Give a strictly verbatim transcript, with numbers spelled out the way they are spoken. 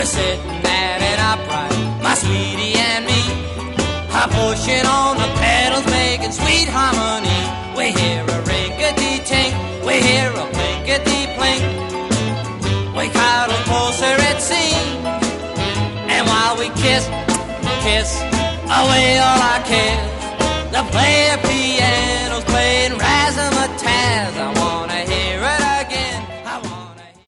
We're sitting at an upright, my sweetie and me, pushing on the pedals, making sweet harmony. We hear a ring-a-dee-tink, we hear a blink-a-dee-plink. We cuddle closer, it seems, and while we kiss, kiss away all our cares.